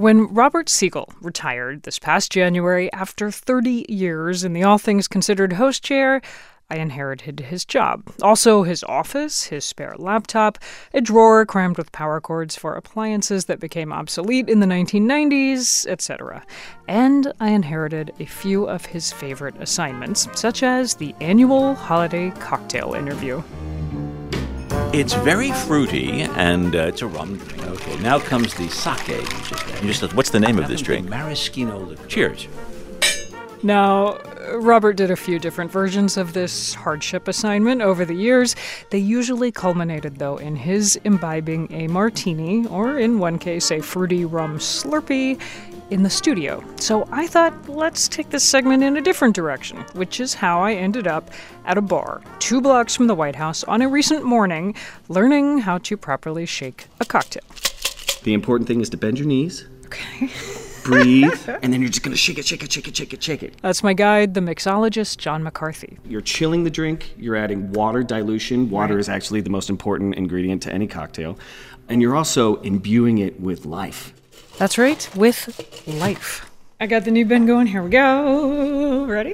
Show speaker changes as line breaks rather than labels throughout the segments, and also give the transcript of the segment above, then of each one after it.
When Robert Siegel retired this past January after 30 years in the All Things Considered host chair, I inherited his job. Also his office, his spare laptop, a drawer crammed with power cords for appliances that became obsolete in the 1990s, etc. And I inherited a few of his favorite assignments, such as the annual holiday cocktail interview.
It's very fruity, and it's a rum drink. Okay, now comes the sake. What's the name of this drink?
Maraschino liqueur.
Cheers.
Now, Robert did a few different versions of this hardship assignment over the years. They usually culminated, though, in his imbibing a martini, or in one case, a fruity rum slurpee, in the studio. So I thought, let's take this segment in a different direction, which is how I ended up at a bar 2 blocks from the White House on a recent morning, learning how to properly shake a cocktail.
The important thing is to bend your knees.
Okay.
Breathe, and then you're just going to shake it.
That's my guide, the mixologist, John McCarthy.
You're chilling the drink. You're adding water dilution. Water is actually the most important ingredient to any cocktail. And you're also imbuing it with life.
That's right, with life. I got the new bend going. Here we go. Ready?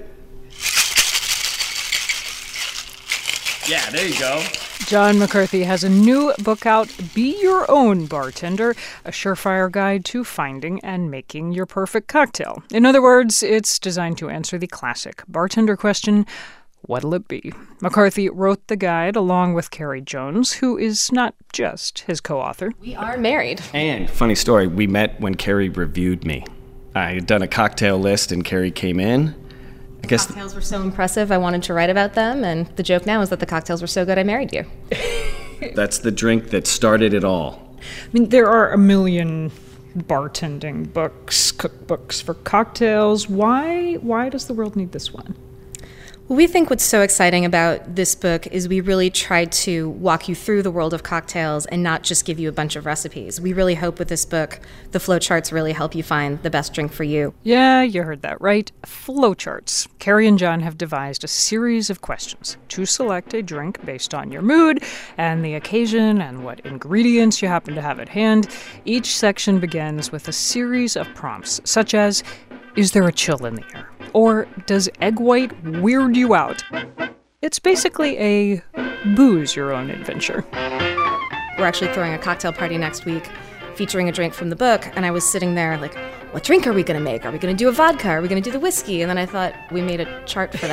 Yeah, there you go.
John McCarthy has a new book out, Be Your Own Bartender, a surefire guide to finding and making your perfect cocktail. In other words, it's designed to answer the classic bartender question, what'll it be? McCarthy wrote the guide along with Carrie Jones, who is not just his co-author.
We are married.
And, funny story, we met when Carrie reviewed me. I had done a cocktail list and Carrie came in. I guess
Cocktails were so impressive, I wanted to write about them, and the joke now is that the cocktails were so good I married you.
That's the drink that started it all.
I mean, there are a million bartending books, cookbooks for cocktails. Why does the world need this one?
Well, we think what's so exciting about this book is we really tried to walk you through the world of cocktails and not just give you a bunch of recipes. We really hope with this book, the flowcharts really help you find the best drink for you.
Yeah, you heard that right. Flowcharts. Carrie and John have devised a series of questions to select a drink based on your mood and the occasion and what ingredients you happen to have at hand. Each section begins with a series of prompts, such as, is there a chill in the air? Or does egg white weird you out? It's basically a booze your own adventure.
We're actually throwing a cocktail party next week featuring a drink from the book, and I was sitting there like, what drink are we going to make? Are we going to do a vodka? Are we going to do the whiskey? And then I thought, we made a chart for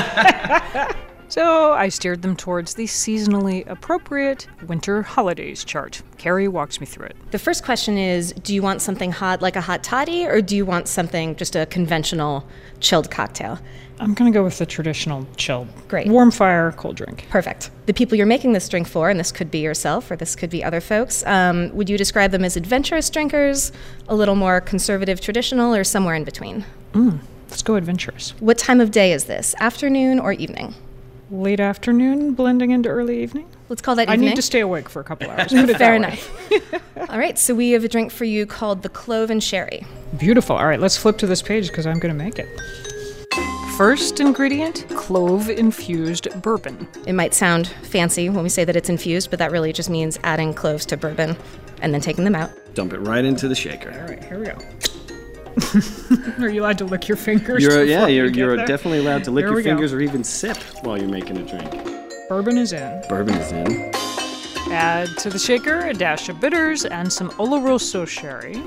that.
So I steered them towards the seasonally appropriate winter holidays chart. Carrie walks me through it.
The first question is, do you want something hot like a hot toddy, or do you want something just a conventional chilled cocktail?
I'm going to go with the traditional chilled.
Great.
Warm fire, cold drink.
Perfect. The people you're making this drink for, and this could be yourself or this could be other folks, would you describe them as adventurous drinkers, a little more conservative traditional, or somewhere in between?
Let's go adventurous.
What time of day is this? Afternoon or evening?
Late afternoon, blending into early evening.
Let's call that
I
evening.
need to stay awake for a couple hours. Put it
Fair
that way.
enough. All right, so we have a drink for you called the Clove and Sherry.
Beautiful. All right, let's flip to this page because I'm going to make it. First ingredient, clove-infused bourbon.
It might sound fancy when we say that it's infused, but that really just means adding cloves to bourbon and then taking them out.
Dump it right into the shaker.
All right, here we go. Are you allowed to lick your fingers?
You're
before
definitely allowed to lick
Here
your
we go.
fingers or even sip while you're making a drink.
Bourbon is in.
Bourbon is in.
Add to the shaker a dash of bitters and some Oloroso sherry.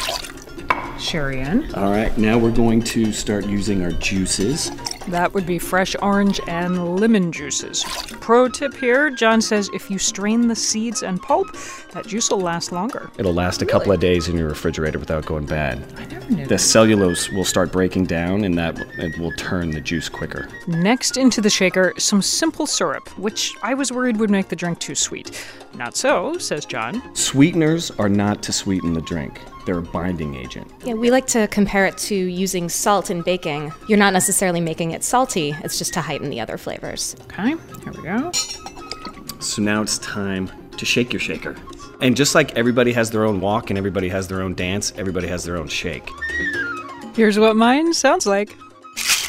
Sherry in.
All right, now we're going to start using our juices.
That would be fresh orange and lemon juices. Pro tip here, John says if you strain the seeds and pulp, that juice will last longer.
It'll last a couple of days in your refrigerator without going bad.
I never knew
The
that.
cellulose will start breaking down, and it will turn the juice quicker.
Next into the shaker, some simple syrup, which I was worried would make the drink too sweet. Not so, says John.
Sweeteners are not to sweeten the drink. They're a binding agent.
Yeah, we like to compare it to using salt in baking. You're not necessarily making it salty, it's just to heighten the other flavors.
Okay, here we go.
So now it's time to shake your shaker. And just like everybody has their own walk and everybody has their own dance, everybody has their own shake.
Here's what mine sounds like.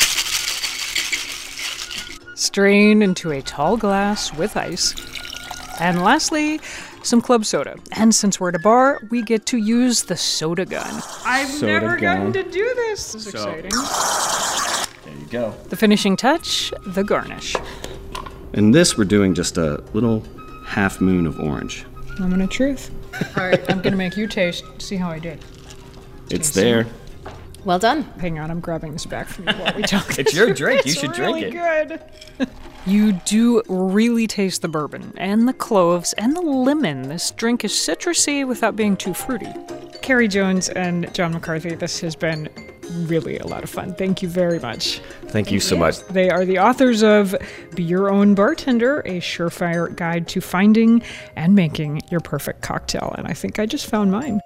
Strain into a tall glass with ice. And lastly, some club soda. And since we're at a bar, we get to use the soda gun. I've
Soda
never
gun.
gotten to do this. This is exciting.
There you go.
The finishing touch, the garnish.
In this, we're doing just a little half moon of orange.
Moment of truth. All right, I'm going to make you taste. See how I did.
It's there.
Well done.
Hang on, I'm grabbing this back from you while we talk.
It's your drink. You
It's
should
really
drink it.
good. You do really taste the bourbon and the cloves and the lemon. This drink is citrusy without being too fruity. Carrie Jones and John McCarthy, this has been really a lot of fun. Thank you very much.
Thank you so much.
They are the authors of Be Your Own Bartender, a surefire guide to finding and making your perfect cocktail. And I think I just found mine.